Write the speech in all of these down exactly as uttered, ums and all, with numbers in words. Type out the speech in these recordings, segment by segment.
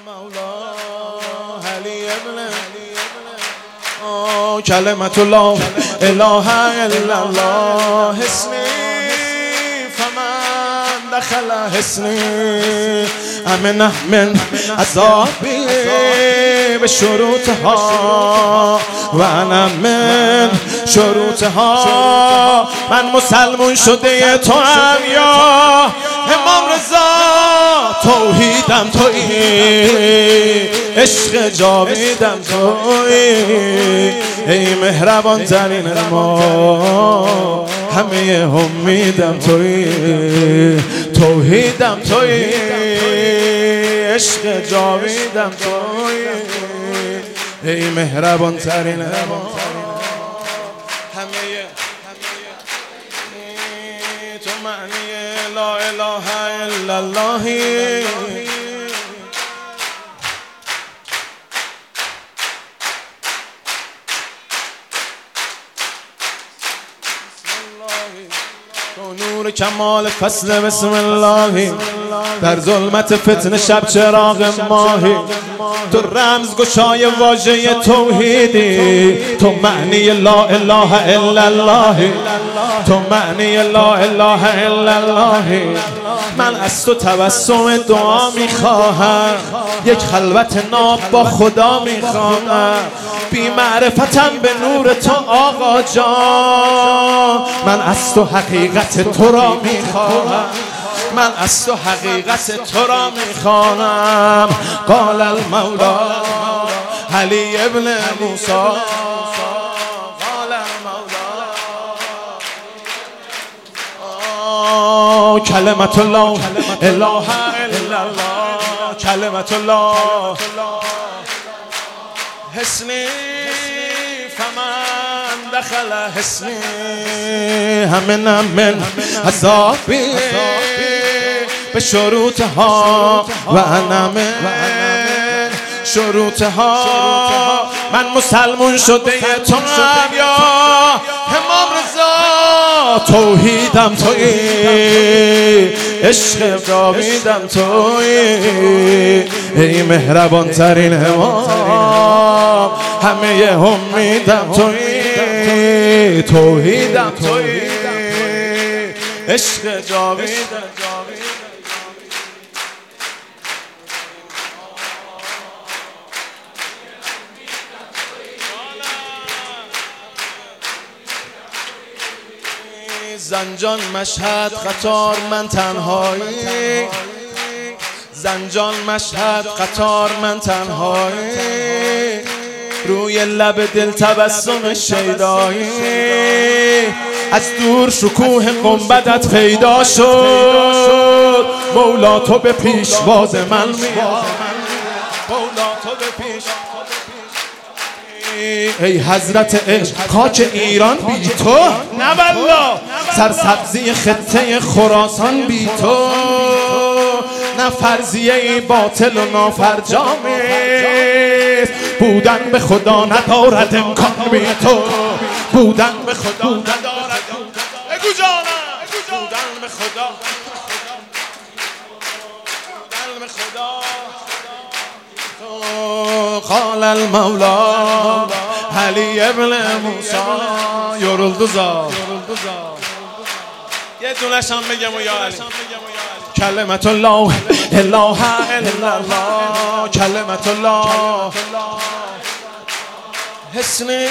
المولا علی ابن کلمت الله اله الا الله حسنی فمن دخل حسنی امن من عذابی به شروطها و انا من شروطها. من مسلمون شده تو هم یا امام رضا، توحیدم تویی، عشق جاویدم تویی، ای مهربان ترین ما، همه امیدم تویی، توحیدم تویی، عشق جاویدم تویی، ای مهربان ترین ما، همه تو معنی لا اله الا الله. تو نور کمال فصل بسم الله، در ظلمت فتنه شب چراغ ماهی، تو رمز گشای واژه توحیدی، تو معنی لا اله الا الله، تو معنی لا اله الا الله. من از تو تبسم دعا میخواهم، یک خلوت ناب با خدا میخواهم، بی معرفتم به نور تو آقا جان. من از تو حقیقت تو را میخواهم، من از تو حقیقت تو را میخوانم. قال المولا علی ابن موسی، قال المولا کلمت الله اله الا الله، کلمت الله حسنی فمن دخل حسنی همن من عذابی به شروطها و انا من شروطها. من مسلمون شده تو هم یا امام رضا، توحیدم تویی، عشق جاویدم تویی، ای مهربان ترین ما، همه امیدم تویی، توحیدم تویی، عشق جاویدم. زنجان مشهد قطار من تنهایی، زنجان مشهد قطار من تنهایی، روی لب دل تبسم شیدایی، از دور شکوه گنبدت پیدا شد، مولا تو به پیشواز من میاد، مولا تو به پیش. ای حضرت عشق خاک ایران بی تو، نه والله سرسبزی خطه خراسان بی تو، نه فرضیه ای باطل و نافرجامیست، بودن به خدا ندارد امکان بی تو، بودن به خدا ندارد امکان. بگو جانم بودن به خدا، بودن به خدا. قال المولا علی ابن موسی یورالدوزا، یه دونش هم بگم و یا علی. کلمت الله اله الا الله، کلمت الله حسنی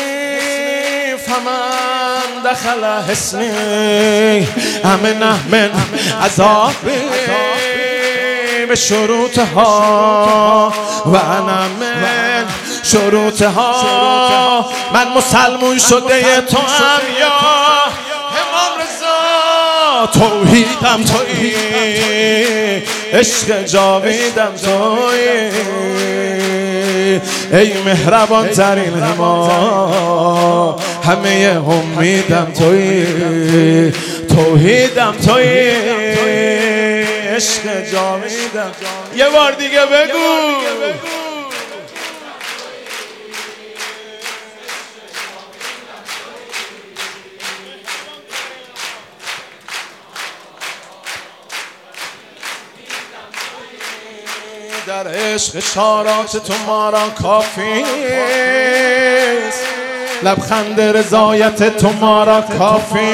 فمن دخل حسنی امن من عذابی به شروطها و انا من شروطها. من مسلمون شده تو هم یا امام رضا، توحیدم تویی، عشق جاویدم تویی، ای مهربان ترین ما، همه امیدم تویی، توحیدم تویی، عشق جاویدم. یه بار دیگه بگو. در عشق اشارات تو ما را کافی است، لبخند رضایت تو ما را کافی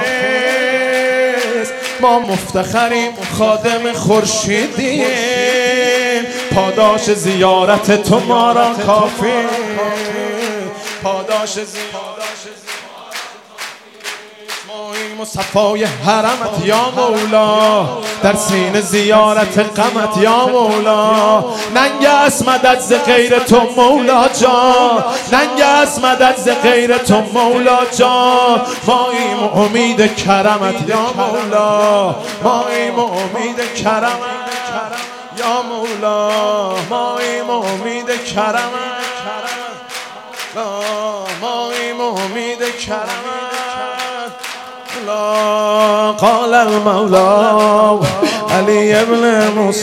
است. ما مفتخریم خادم خورشیدیم، پاداش زیارت تو ما را کافی، پاداش زیارت ماییم و صفای حرمت یا مولا، در سینه زیارت غمت یا مولا. ننگ است مدد ز غیر تو مولا جان، ننگ است مدد ز غیر تو مولا جان. ماییم و امید کرمت یا مولا، ماییم و امید کرمت یا مولا، ماییم و امید کرمت، ماییم و امید کرمت. قال المولا علی ابن موسی.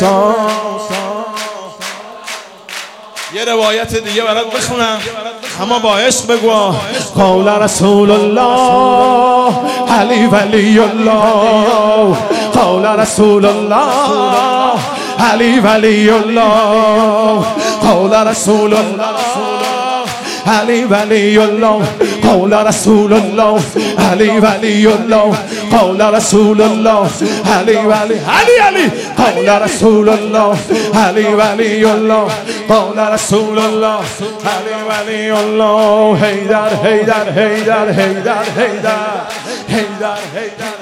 یه روایت دیگه برات بخونم اما با عشق بگو. قال رسول الله علی ولی الله، قال رسول الله علی ولی الله، قال رسول الله علی ولی الله، قول رسول الله علی ولی الله، قول رسول الله علی ولی علی علی، قول رسول الله علی ولی الله، قول رسول الله علی ولی الله. حیدر حیدر حیدر حیدر حیدر حیدر حیدر